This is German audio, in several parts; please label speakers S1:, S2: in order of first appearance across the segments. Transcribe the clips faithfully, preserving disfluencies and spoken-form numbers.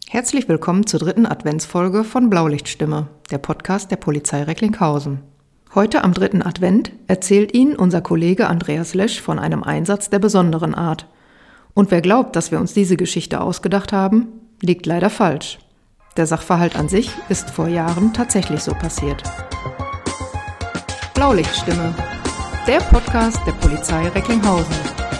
S1: Herzlich willkommen zur dritten Adventsfolge von Blaulichtstimme, der Podcast der Polizei Recklinghausen. Heute am dritten Advent erzählt Ihnen unser Kollege Andreas Lesch von einem Einsatz der besonderen Art. Und wer glaubt, dass wir uns diese Geschichte ausgedacht haben, liegt leider falsch. Der Sachverhalt an sich ist vor Jahren tatsächlich so passiert. Blaulichtstimme, der Podcast der Polizei Recklinghausen.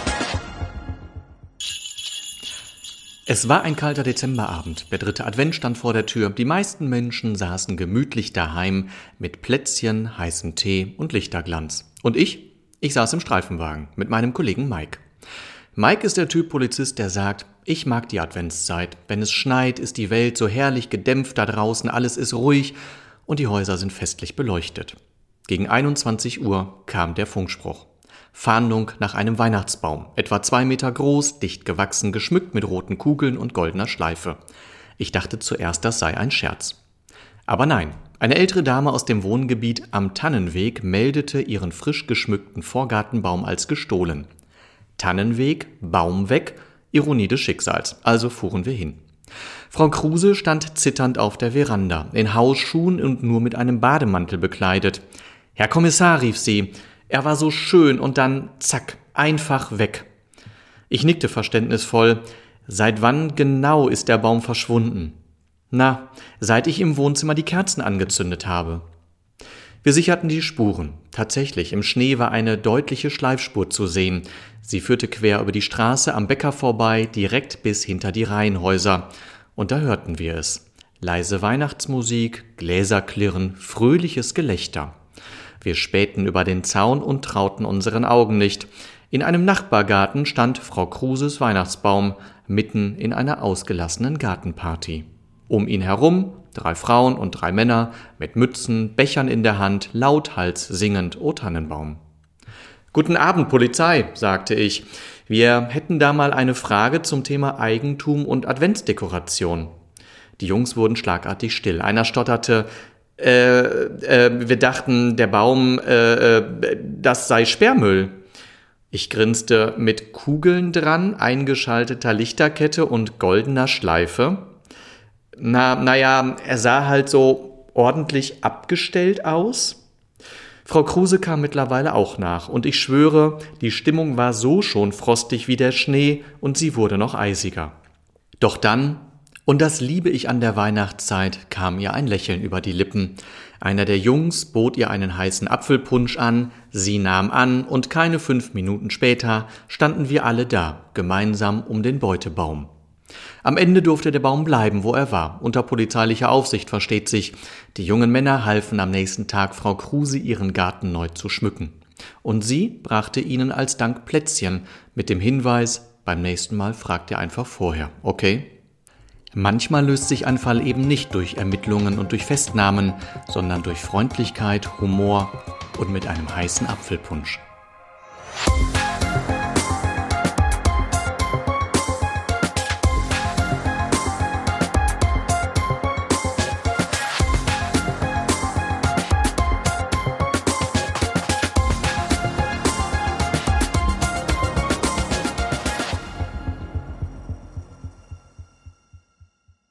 S2: Es war ein kalter Dezemberabend, der dritte Advent stand vor der Tür, die meisten Menschen saßen gemütlich daheim mit Plätzchen, heißem Tee und Lichterglanz. Und ich? Ich saß im Streifenwagen mit meinem Kollegen Mike. Mike ist der Typ Polizist, der sagt, ich mag die Adventszeit. Wenn es schneit, ist die Welt so herrlich gedämpft da draußen, alles ist ruhig und die Häuser sind festlich beleuchtet. Gegen einundzwanzig Uhr kam der Funkspruch. Fahndung nach einem Weihnachtsbaum, etwa zwei Meter groß, dicht gewachsen, geschmückt mit roten Kugeln und goldener Schleife. Ich dachte zuerst, das sei ein Scherz. Aber nein, eine ältere Dame aus dem Wohngebiet am Tannenweg meldete ihren frisch geschmückten Vorgartenbaum als gestohlen. Tannenweg, Baum weg, Ironie des Schicksals, also fuhren wir hin. Frau Kruse stand zitternd auf der Veranda, in Hausschuhen und nur mit einem Bademantel bekleidet. »Herr Kommissar«, rief sie, »er war so schön und dann, zack, einfach weg.« Ich nickte verständnisvoll. »Seit wann genau ist der Baum verschwunden?« »Na, seit ich im Wohnzimmer die Kerzen angezündet habe.« Wir sicherten die Spuren. Tatsächlich, im Schnee war eine deutliche Schleifspur zu sehen. Sie führte quer über die Straße am Bäcker vorbei, direkt bis hinter die Reihenhäuser. Und da hörten wir es. Leise Weihnachtsmusik, Gläserklirren, fröhliches Gelächter. Wir spähten über den Zaun und trauten unseren Augen nicht. In einem Nachbargarten stand Frau Kruses Weihnachtsbaum, mitten in einer ausgelassenen Gartenparty. Um ihn herum drei Frauen und drei Männer mit Mützen, Bechern in der Hand, lauthals singend O Tannenbaum. »Guten Abend, Polizei«, sagte ich. »Wir hätten da mal eine Frage zum Thema Eigentum und Adventsdekoration.« Die Jungs wurden schlagartig still. Einer stotterte, Äh, äh, wir dachten, der Baum, äh, das sei Sperrmüll. Ich grinste, mit Kugeln dran, eingeschalteter Lichterkette und goldener Schleife. Na, naja, er sah halt so ordentlich abgestellt aus. Frau Kruse kam mittlerweile auch nach und ich schwöre, die Stimmung war so schon frostig wie der Schnee und sie wurde noch eisiger. Doch dann, und das liebe ich an der Weihnachtszeit, kam ihr ein Lächeln über die Lippen. Einer der Jungs bot ihr einen heißen Apfelpunsch an, sie nahm an und keine fünf Minuten später standen wir alle da, gemeinsam um den Beutebaum. Am Ende durfte der Baum bleiben, wo er war, unter polizeilicher Aufsicht, versteht sich. Die jungen Männer halfen am nächsten Tag Frau Kruse, ihren Garten neu zu schmücken. Und sie brachte ihnen als Dank Plätzchen mit dem Hinweis, beim nächsten Mal fragt ihr einfach vorher, okay? Manchmal löst sich ein Fall eben nicht durch Ermittlungen und durch Festnahmen, sondern durch Freundlichkeit, Humor und mit einem heißen Apfelpunsch.